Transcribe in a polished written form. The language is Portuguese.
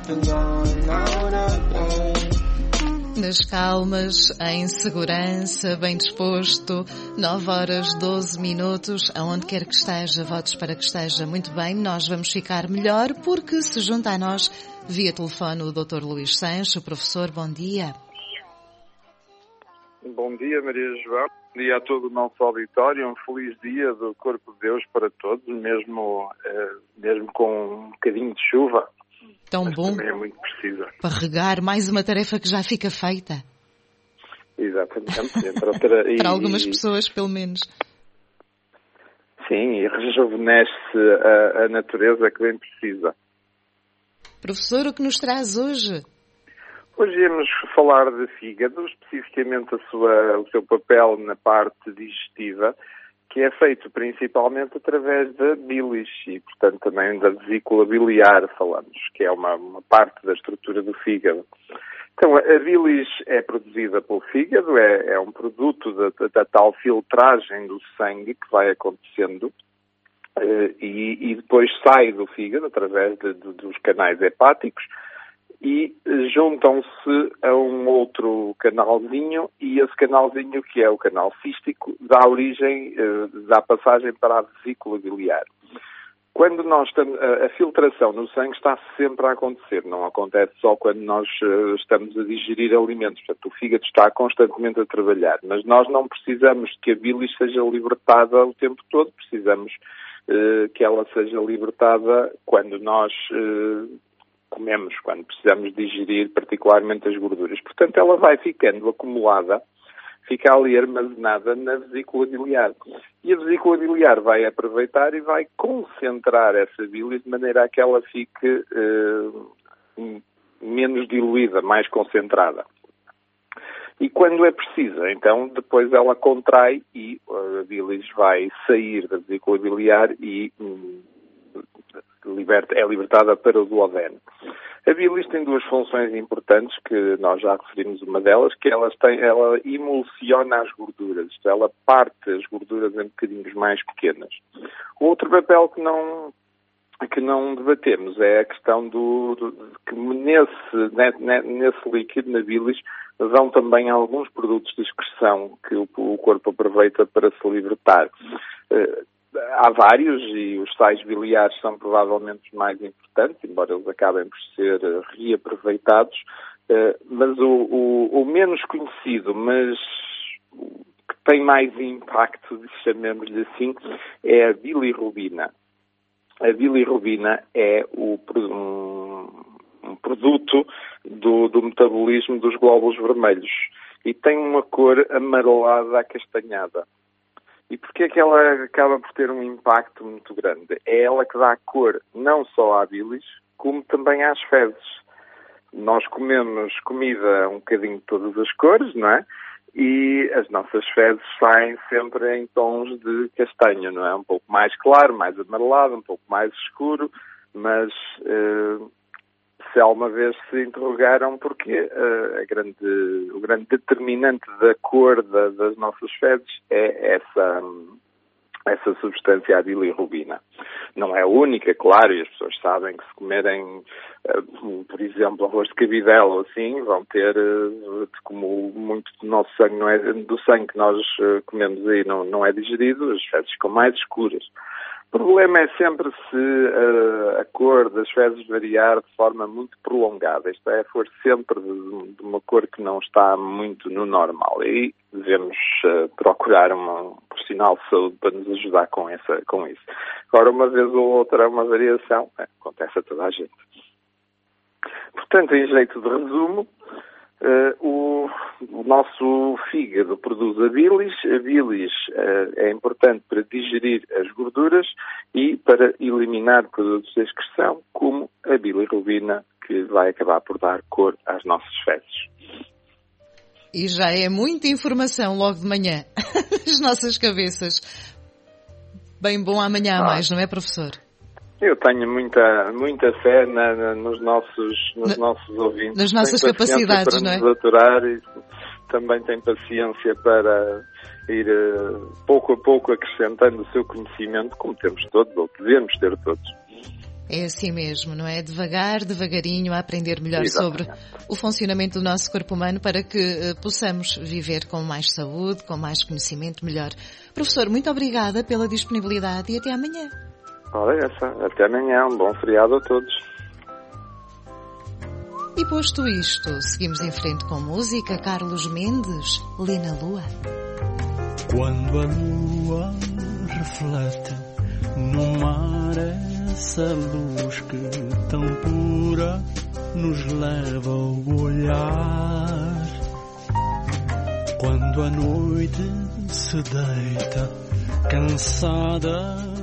Nas calmas, em segurança, bem disposto, 9h12, aonde quer que esteja, votos para que esteja muito bem. Nós vamos ficar melhor porque se junta a nós via telefone o Dr. Luís Sancho. Professor, bom dia. Bom dia, Maria João. Bom dia a todo o nosso auditório. Um feliz dia do Corpo de Deus para todos, mesmo com um bocadinho de chuva. Tão mas bom. Também é muito precisa. Para regar mais uma tarefa que já fica feita. Exatamente. Para algumas pessoas, pelo menos. Sim, e rejuvenesce a natureza que bem precisa. Professor, o que nos traz hoje? Hoje íamos falar de fígado, especificamente o seu papel na parte digestiva, que é feito principalmente através da bilis e, portanto, também da vesícula biliar, falamos, que é uma parte da estrutura do fígado. Então, a bilis é produzida pelo fígado, é um produto da tal filtragem do sangue que vai acontecendo e depois sai do fígado através dos canais hepáticos e juntam-se a um outro canalzinho e esse canalzinho, que é o canal cístico, dá passagem para a vesícula biliar. Quando nós estamos, a filtração no sangue está sempre a acontecer, não acontece só quando nós estamos a digerir alimentos. Portanto, o fígado está constantemente a trabalhar, mas nós não precisamos que a bilis seja libertada o tempo todo, precisamos que ela seja libertada quando nós comemos, quando precisamos digerir particularmente as gorduras. Portanto, ela vai ficando acumulada, fica ali armazenada na vesícula biliar. E a vesícula biliar vai aproveitar e vai concentrar essa bilis de maneira a que ela fique menos diluída, mais concentrada. E quando é precisa, então, depois ela contrai e a bilis vai sair da vesícula biliar e é libertada para o duodeno. A bilis tem duas funções importantes, que nós já referimos uma delas, que ela emulsiona as gorduras, isto é, ela parte as gorduras em bocadinhos mais pequenas. O outro papel que não debatemos é a questão que nesse líquido, na bilis, vão também alguns produtos de excreção que o corpo aproveita para se libertar. Há vários e os sais biliares são provavelmente os mais importantes, embora eles acabem por ser reaproveitados, mas o menos conhecido, mas que tem mais impacto, chamemos-lhe assim, é a bilirrubina. A bilirrubina é um produto do metabolismo dos glóbulos vermelhos e tem uma cor amarelada acastanhada. E porquê é que ela acaba por ter um impacto muito grande? É ela que dá cor não só à bilis, como também às fezes. Nós comemos comida um bocadinho de todas as cores, não é? E as nossas fezes saem sempre em tons de castanho, não é? Um pouco mais claro, mais amarelado, um pouco mais escuro, mas se alguma vez se interrogaram porquê, o grande determinante da cor das nossas fezes é essa substância, a bilirrubina. Não é a única, claro, e as pessoas sabem que se comerem, por exemplo, arroz de cabidela ou assim, vão ter, como muito do nosso sangue não é, do sangue que nós comemos aí não é digerido, as fezes ficam mais escuras. O problema é sempre se a cor das fezes variar de forma muito prolongada. Isto é, for sempre de uma cor que não está muito no normal. E devemos procurar um profissional de saúde para nos ajudar com isso. Agora, uma vez ou outra, uma variação, acontece a toda a gente. Portanto, em jeito de resumo, o nosso fígado produz a bilis. A bilis é importante para digerir as gorduras e para eliminar produtos de excreção, como a bilirrubina, que vai acabar por dar cor às nossas fezes. E já é muita informação logo de manhã, nas nossas cabeças. Bem bom amanhã a mais, não é, professor? Eu tenho muita fé nos nossos ouvintes. Nas nossas capacidades, não é? Para nos aturar e também tem paciência para ir pouco a pouco acrescentando o seu conhecimento, como temos todos, ou devemos ter todos. É assim mesmo, não é? Devagar, devagarinho, a aprender melhor Exatamente. sobre o funcionamento do nosso corpo humano para que possamos viver com mais saúde, com mais conhecimento melhor. Professor, muito obrigada pela disponibilidade e até amanhã. Ora, até amanhã. Um bom feriado a todos. E posto isto, seguimos em frente com música. Carlos Mendes, Lina Lua. Quando a lua reflete no mar essa luz que tão pura nos leva a olhar. Quando a noite se deita cansada